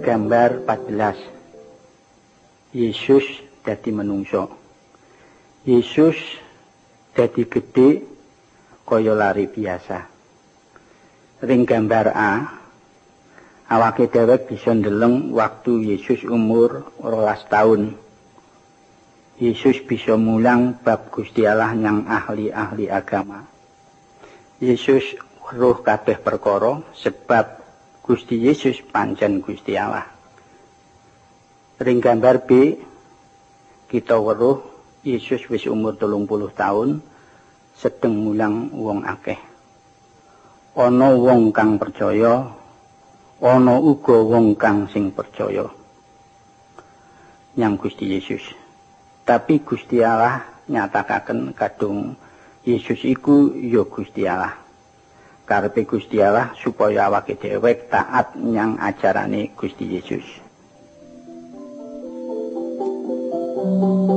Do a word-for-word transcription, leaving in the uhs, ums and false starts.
Gambar empat belas. Yesus dadi menungso. Yesus dadi gedhe kaya lari biasa. Ring gambar A, awake dhewek bisa ndeleng waktu Yesus umur rolas taun. Yesus bisa mulang bab Gusti Allah yang ahli-ahli agama. Yesus weruh kabeh perkara sebab Gusti Yesus pancen Gusti Allah. Ring gambar B, kita weruh Yesus wis umur telung puluh taun, sedeng mulang wong akeh. Ana wong kang percaya, ana uga wong kang sing percaya nyang Gusti Yesus. Tapi Gusti Allah nyatakaken kadung Yesus iku ya Gusti Allah. Karepe Gusti Allah supaya awake dhewek taat nyang ajarane Gusti Yesus.